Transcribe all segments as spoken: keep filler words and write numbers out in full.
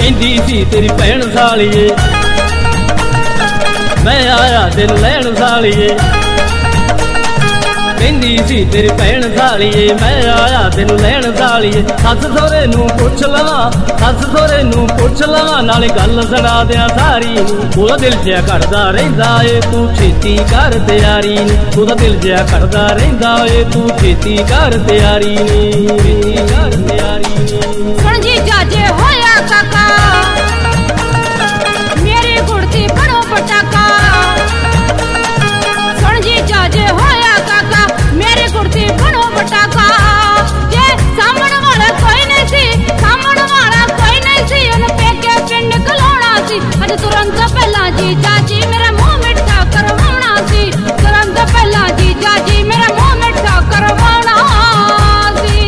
ਕਹਿੰਦੀ ਸੀ ਤੇਰੀ ਭੈਣ ਸਾਲੀਏ ਮੈਂ ਆਇਆ ਦਿਲ ਲੈਣ ਸਾਲੀਏ ਕਹਿੰਦੀ ਸੀ ਤੇਰੀ ਭੈਣ ਸਾਲੀਏ ਮੈਂ ਆਇਆ ਦਿਲ ਲੈਣ ਸਾਲੀਏ ਸੱਸ ਸਹੁਰੇ ਨੂੰ ਪੁੱਛ ਲਵਾਂ ਸੱਸ ਸਹੁਰੇ ਨੂੰ ਪੁੱਛ ਲਵਾਂ ਨਾਲੇ ਗੱਲ ਸੁਣਾ ਦਿਆਂ ਸਾਰੀ ਉਹਦਾ ਦਿਲ ਜਿਹਾ ਘੜਦਾ ਰਹਿੰਦਾ ਏ ਤੂੰ ਛੇਤੀ ਕਰ ਤਿਆਰੀ ਨੀ ਉਹਦਾ ਦਿਲ ਜਿਹਾ ਘੜਦਾ ਰਹਿੰਦਾ ਏ ਤੂੰ ਛੇਤੀ ਕਰ ਤਿਆਰੀ ਨੀ ਛੇਤੀ ਕਰ ਤਿਆਰੀ ਨੀ ਸੁਣ ਜੀ ਜਾਜੇ ਹੋਇਆ ਕਾਕਾ ਮੇਰੀ ਗੁੜਤੀ ਬਣੋ ਪਟਾਕਾ ਸੁਣ ਜੀ ਜਾਜੇ ਹੋਇਆ ਕਾਕਾ ਮੇਰੀ ਗੁੜਤੀ ਬਣੋ ਪਟਾਕਾ ਜੇ ਸਾਹਮਣ ਵਾਲਾ ਕੋਈ ਨਹੀਂ ਸੀ ਸਾਹਮਣ ਵਾਲਾ ਕੋਈ ਨਹੀਂ ਸੀ ਉਹਨੂੰ ਪੇਕੇ ਪਿੰਡ ਕਲਾਉਣਾ ਸੀ ਅੱਜ ਤੁਰੰਤ ਪਹਿਲਾਂ ਜੀ ਜਾਜੀ ਮੇਰਾ ਮੂੰਹ ਮਿੱਠਾ ਕਰਵਾਉਣਾ ਸੀ ਤੁਰੰਤ ਪਹਿਲਾਂ ਜੀ ਜਾਜੀ ਮੇਰਾ ਮੂੰਹ ਮਿੱਠਾ ਕਰਵਾਉਣਾ ਸੀ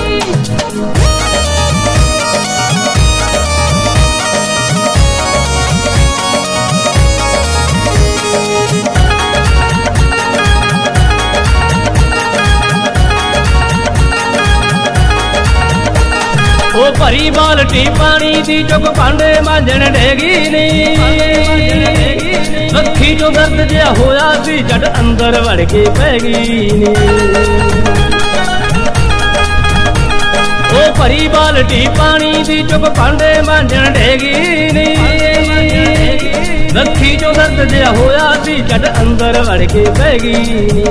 ਉਹ ਭਰੀ ਬਾਲਟੀ ਪਾਣੀ ਦੀ ਚੁੱਕ ਭਾਂਡੇ ਮਾਂਜਣ ਡੇਗੀ ਨੀ ਅੱਖੀ ਚੋਂ ਦਰਦ ਜਿਹਾ ਹੋਇਆ ਸੀ ਜਦ ਅੰਦਰ ਵੜ ਕੇ ਪੈ ਗਈ ਨੀ ਉਹ ਭਰੀ ਬਾਲਟੀ ਪਾਣੀ ਦੀ ਚੁੱਕ ਭਾਂਡੇ ਮਾਂਜਣ ਡੇਗੀ ਨੀ ਅੱਖੀ ਚੋਂ ਦਰਦ ਜਿਹਾ ਹੋਇਆ ਸੀ ਜਦ ਅੰਦਰ ਵੜ ਕੇ ਪੈ ਗਈ ਨੀ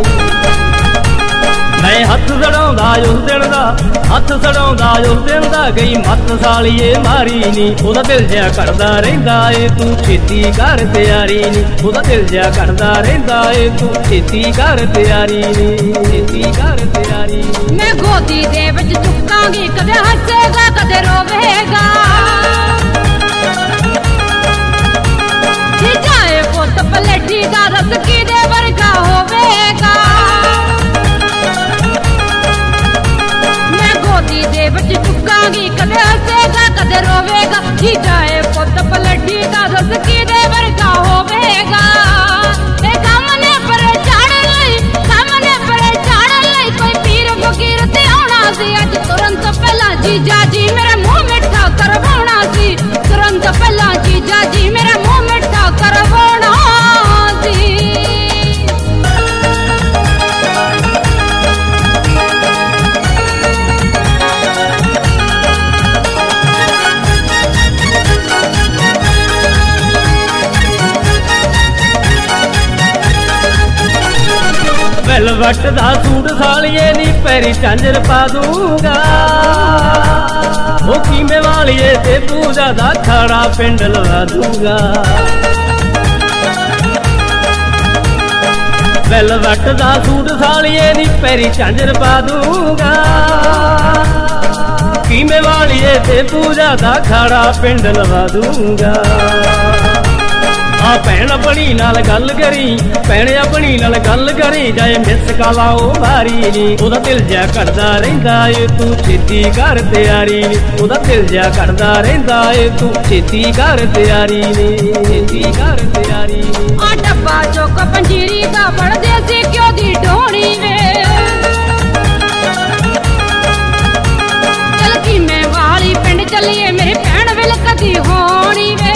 ਮੈਂ ਹੱਥ ਸੜਾਉਂਦਾ ਉਸ ਦਿਨ ਦਾ ਹੱਥ ਸੜਾਉਂਦਾ ਉਸ ਦਿਨ ਦਾ ਗਈ ਮੱਤ ਸਾਲੀਏ ਮਾਰੀ ਨੀ ਉਹਦਾ ਦਿਲ ਜਿਹਾ ਘੜਦਾ ਰਹਿੰਦਾ ਏ ਤੂੰ ਛੇਤੀ ਕਰ ਤਿਆਰੀ ਨੀ ਉਹਦਾ ਦਿਲ ਜਿਹਾ ਘੜਦਾ ਰਹਿੰਦਾ ਏ ਤੂੰ ਛੇਤੀ ਕਰ ਤਿਆਰੀ ਨੀ ਛੇਤੀ ਕਰ ਤਿਆਰੀ ਨੀ ਮੈਂ ਗੋਦੀ ਦੇ ਵਿੱਚ ਚੁੱਕਾਂਗੀ ਕਦੇ ਹੱਸੇਗਾ ਕਦੇ ਰੋਵੇਗਾ ਜੀ ਜਾਏ ਪੁੱਤ ਪਲੇਠੀ ਦਾ ਰਸ ਕਿਦੇ ਵਰਗਾ ਹੋਵੇਗਾ ਗੋਦੀ ਦੇ ਵਿੱਚ ਚੁੱਕਾਂਗੀ ਕਦੇ ਹੱਸੇਗਾ ਕਦੇ ਰੋਵੇਗਾ ਜੀ ਜਾਏ ਪੁੱਤ ਪਲੱਡੀ ਦਾ ਰਸ ਕਿਦੇ ਵਰਗਾ ਹੋਵੇਗਾ ਇਹ ਸਾਹਮਣੇ ਪਰੇ ਚੜ੍ਹ ਲਈ ਸਾਹਮਣੇ ਪਰੇ ਚੜ੍ਹ ਲਈ ਕੋਈ ਪੀਰ ਫਕੀਰ ਤੇ ਆਉਣਾ ਸੀ ਅੱਜ ਤੁਰੰਤ ਪਹਿਲਾਂ ਜੀ ਜਾਜੀ ਮੇਰਾ ਮੂੰਹ ਮਿੱਠਾ ਕਰਵਾਉਣਾ ਸੀ ਤੁਰੰਤ ਪਹਿਲਾਂ ਜੀ ਜਾਜੀ ਮੇਰਾ ਮੂੰਹ ਮਿੱਠਾ ਕਰਵਾਉਣਾ ਸੀ ਵੈਲਵਟ ਦਾ ਸੂਟ ਸਾਲੀਏ ਨੀ ਪੈਰੀ ਝਾਂਜਰ ਪਾ ਦੂੰਗਾ ਉਹ ਕੀਮੇ ਵਾਲੀਏ ਤੇ ਪੂਜਾ ਦਾ ਖਾੜਾ ਪਿੰਡ ਲਵਾ ਦੂੰਗਾ ਵੈਲਵਟ ਦਾ ਸੂਟ ਸਾਲੀਏ ਨੀ ਪੈਰੀ ਝਾਂਜਰ ਪਾ ਦੂੰਗਾ ਕੀਮੇ ਵਾਲੀਏ ਤੇ ਪੂਜਾ ਦਾ ਖਾੜਾ ਪਿੰਡ ਲਵਾ ਦੂੰਗਾ ਆ ਭੈਣ ਆਪਣੀ ਨਾਲ ਗੱਲ ਕਰੀ ਭੈਣ ਆਪਣੀ ਨਾਲ ਗੱਲ ਕਰੀ ਜਾਏ ਮਿਸ ਕਾਲਾ ਉਹ ਮਾਰੀ ਨੀ ਉਹਦਾ ਦਿਲ ਜਿਹਾ ਘੜਦਾ ਰਹਿੰਦਾ ਏ ਤੂੰ ਛੇਤੀ ਕਰ ਤਿਆਰੀ ਨੀ ਉਹਦਾ ਦਿਲ ਜਿਹਾ ਘੜਦਾ ਰਹਿੰਦਾ ਏ ਤੂੰ ਛੇਤੀ ਕਰ ਤਿਆਰੀ ਨੀ ਛੇਤੀ ਕਰ ਤਿਆਰੀ ਨੀ ਆ ਡੱਬਾ ਚੁੱਕ ਪੰਜੀਰੀ ਦਾ ਫੜਦੇ ਸੀ ਕਿਉਂ ਦੀ ਢੋਣੀ ਵੇ ਚਲ ਕੀ ਮੈਂ ਵਾਲੀ ਪਿੰਡ ਚੱਲੀਏ ਮੇਰੀ ਭੈਣ ਵਿਲ ਕਦੀ ਹੋਣੀ ਵੇ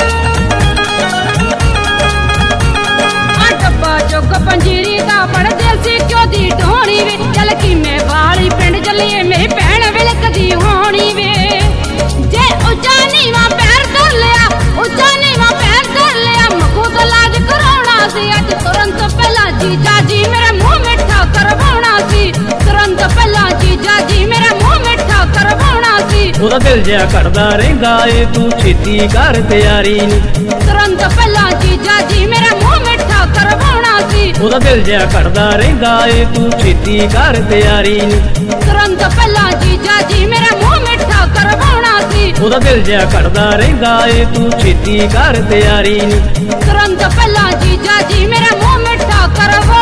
ਚੁੱਕ ਪੰਜੀਰੀ ਦਾ ਫੜਦੇ ਸੀ ਕਿਉਂ ਦੀ ਢੋਣੀ ਵੇ ਚੱਲ ਕੀ ਮੈਂ ਵਾਲੀ ਪਿੰਡ ਚੱਲੀਏ ਮੇਰੀ ਭੈਣ ਵਿਲ ਕਦੀ ਹੋਣੀ ਵੇ ਜੇ ਉੱਚਾ ਨੀਵਾਂ ਪੈਰ ਧਰ ਲਿਆ ਉੱਚਾ ਨੀਵਾਂ ਪੈਰ ਧਰ ਲਿਆ ਮਖੂ ਤੋਂ ਲਾਜ ਕਰਾਉਣਾ ਸੀ ਅੱਜ ਤੁਰੰਤ ਪਹਿਲਾਂ ਜੀ ਜਾਜੀ ਮੇਰਾ ਮੂੰਹ ਮਿੱਠਾ ਕਰਵਾਉਣਾ ਸੀ ਤੁਰੰਤ ਪਹਿਲਾਂ ਜੀ ਜਾਜੀ ਮੇਰਾ ਮੂੰਹ ਮਿੱਠਾ ਕਰਵਾਉਣਾ ਸੀ ਉਹਦਾ ਦਿਲ ਜਿਹਾ ਘੜਦਾ ਰਹਿੰਦਾ ਏ ਤੂੰ ਛੇਤੀ ਕਰ ਤਿਆਰੀ ਨੀ ਤੁਰੰਤ ਪਹਿਲਾਂ ਜੀ ਜਾਜੀ ਮੇਰਾ ਮੂੰਹ ਮਿੱਠਾ ਕਰਵਾਉਣਾ ਸੀ ਉਹਦਾ ਦਿਲ ਜਿਹਾ ਘੜਦਾ ਰਹਿੰਦਾ ਏ ਤੂੰ ਛੇਤੀ ਕਰ ਤਿਆਰੀ ਨੀ ਤੁਰੰਤ ਪਹਿਲਾਂ ਜੀ ਜਾਜੀ ਮੇਰਾ ਮੂੰਹ ਮਿੱਠਾ ਕਰਵਾਉਣਾ ਸੀ ਉਹਦਾ ਦਿਲ ਜਿਹਾ ਘੜਦਾ ਰਹਿੰਦਾ ਏ ਤੂੰ ਛੇਤੀ ਕਰ ਤਿਆਰੀ ਨੀ ਤੁਰੰਤ ਪਹਿਲਾਂ ਜੀ ਜਾਜੀ ਮੇਰਾ ਮੂੰਹ ਮਿੱਠਾ ਕਰਵਾ